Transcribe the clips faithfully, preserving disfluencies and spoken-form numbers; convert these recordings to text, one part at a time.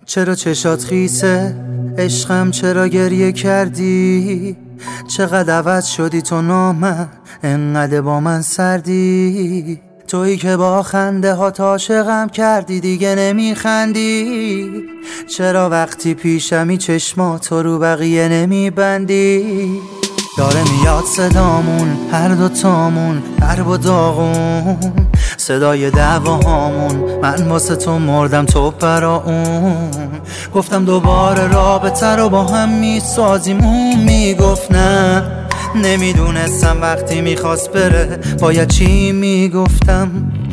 چرا چشات خیسه عشقم، چرا گریه کردی؟ چقدر عوض شدی تو نامم، انقدر با من سردی. تویی که با خنده ها عاشقم کردی دیگه نمیخندی. چرا وقتی پیشمی چشماتو رو بقیه نمیبندی؟ داره میاد صدامون هر دوتامون درب و داغون، صدای دعواهامون، من واسه تو مردم تو برا اون. گفتم دوباره رابطه رو با هم میسازیم، اون میگفت نه. نمیدونستم وقتی میخواست بره باید چی میگفتم.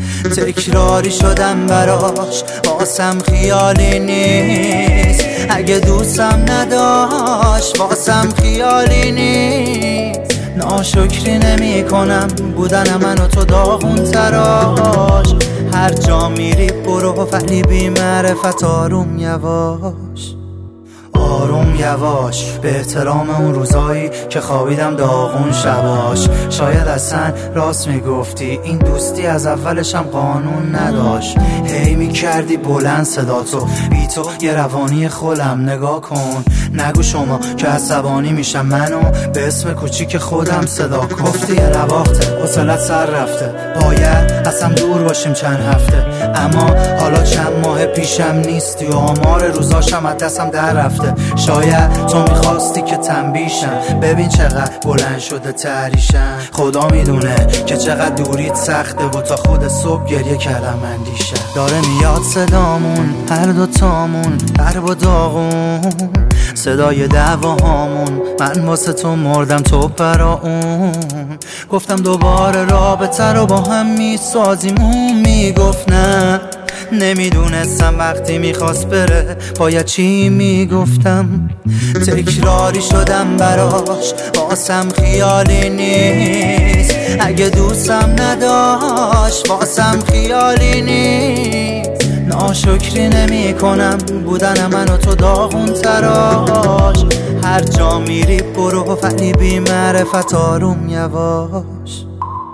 تکراری شدم براش، واسم خیالی نیست. اگه دوستم نداشت واسم خیالی نیست. ناشکری نمی کنم بودن من و تو داغون تراش. هر جا میری برو ولی بی معرفت آروم یواش، آروم یواش. به احترام اون روزایی که خوابیدم داغون شباش. شاید اصلا راست میگفتی این دوستی از اولشم قانون نداشت. هی میکردی بلند صداتو، بی تو یه روانی خولم. نگاه کن نگو شما که عصبانی میشم، منو به اسم کوچیک خودم صدا کن. گفتی یه نواخته حوصله‌ات سر رفته، باید اصلا دور باشیم چند هفته. اما حالا چند ماه پیشم نیستی و آمار روزاشم از دستم در رفته. شاید تو میخواستی که تنبیشم، ببین چقدر بلند شده تحریشم. خدا میدونه که چقدر دوریت سخته و تا خود صبح گریه کردم اندیشم. داره میاد صدامون هر دوتامون درب و داغون، صدای دعواهامون، من واسه تو مردم تو برا اون. گفتم دوباره رابطه رو با هم میسازیم، اون میگفت نه. نمیدونستم وقتی میخواست بره باید چی میگفتم. تکراری شدم براش، واسم خیالی نیست. اگه دوستم نداشت واسم خیالی نیست. ناشکری نمی کنم بودن من و تو داغون تراش. هر جا میری برو ولی بی معرفت آروم یواش،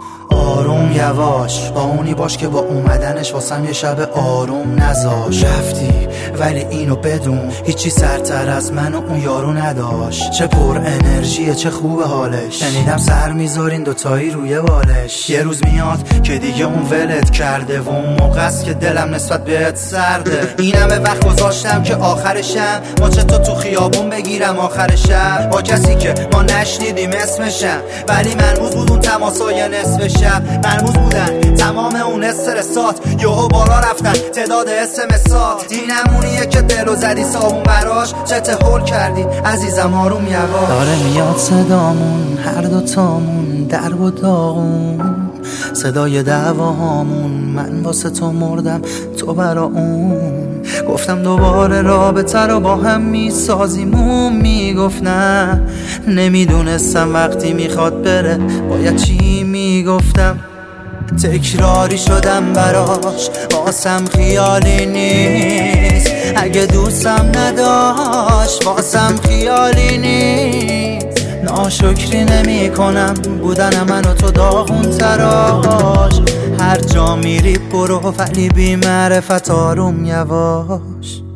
آروم یواش. با اونی باش که با اومدنش واسم یه شب آروم نذاش. رفتی ولی اینو بدون هیچی سرتر از من و اون یارو نداشت. چه پر انرژیه چه خوب حالش، شنیدم سر میذارین دوتایی روی بالش. یه روز میاد که دیگه اون ولت کرده و اون موقع است که دلم نسبت بهت سرده. این همه وقت گذاشتم که آخرشم ماچه تو تو خیابون بگیرم آخر شب، با کسی که ما نشنیدیم اسمشم. ولی مرموز بود اون تماسای نصف شب، مرموز بودن تمام اون استرسات. یهو بالا رفتن تعداد اسمسات. این همونیه که دلو زدی صابون براش. چه هول کردی عزیزم آروم یواش. داره میاد صدامون هر دوتامون درب و داغون، صدای دعواهامون، من واسه تو مردم تو برا اون. گفتم دوباره رابطه رو با هم میسازیم، اون میگفت نه. نمیدونستم وقتی میخواد بره باید چی میگفتم. تکراری شدم براش، واسم خیالی نیست. اگه دوستم نداشت واسم خیالی نیست. ناشکری نمی کنم بودن من و تو داغون تراش. هر جا میری برو ولی بی معرفت آروم یواش.